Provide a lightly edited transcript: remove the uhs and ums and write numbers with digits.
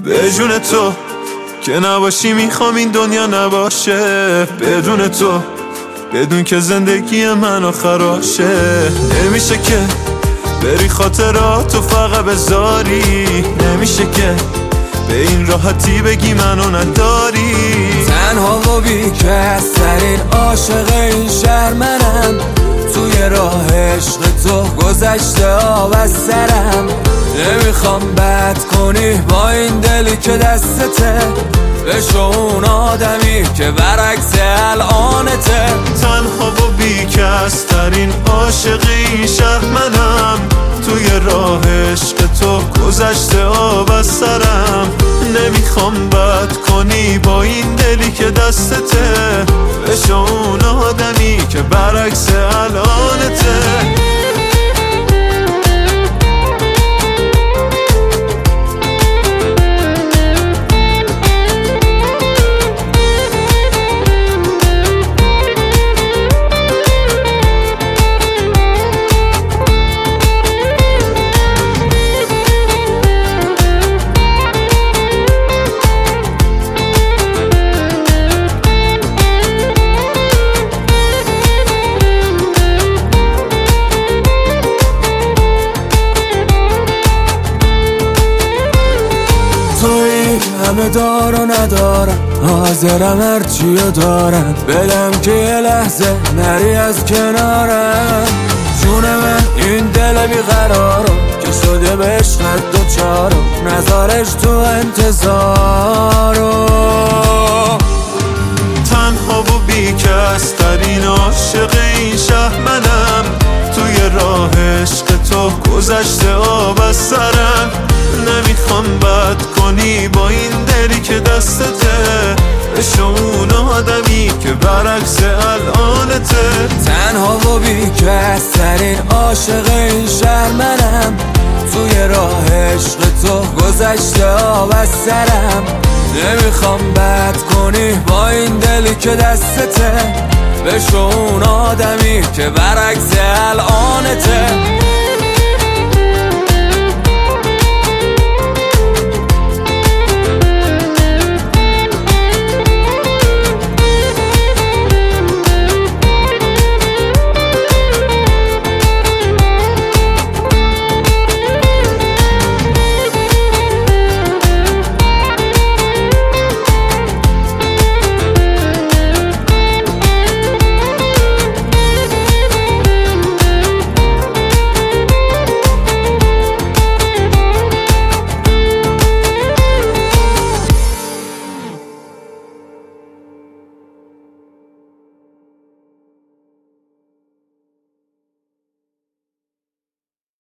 به جون تو که نباشی میخوام این دنیا نباشه، بدون تو بدون که زندگی منو خراشه. نمیشه که بری خاطراتو فقط بذاری، نمیشه که به این راحتی بگی منو نداری. تنها و بی‌کس‌ترین عاشق این شهر منم، توی راه عشق تو گذشته آب از سرم. نمیخوام بد کنی با این دلی که دستته، بشو اون آدمی که برعکس الانته. تنها و بی‌کس‌ترین عاشق این شهر منم، توی راه عشق تو گذشته آب از سرم. نمیخوام بد کنی با این دلی که دستته، بشو اون آدمی که برعکس الانته. همه دار و ندارم، حاضرم هرچیو دارم بدم که یه لحظه نری از کنارم. جون من این دل بیقرارم که شده به عشقت دوچارم، نذارش تو انتظارم. تنها و بی‌کس‌ترین عاشق این شهر منم، توی راه عشق تو گذشته آب از سرم. نمیخوام بد کنی با این دلی که دستته، بشو اون آدمی که برعکس الانته. تنها و بی‌کس‌ترین عاشق این شهر منم، توی راه عشق تو گذشته آب از سرم. نمیخوام بد کنی با این دلی که دستته، بشو اون آدمی که برعکس الانته.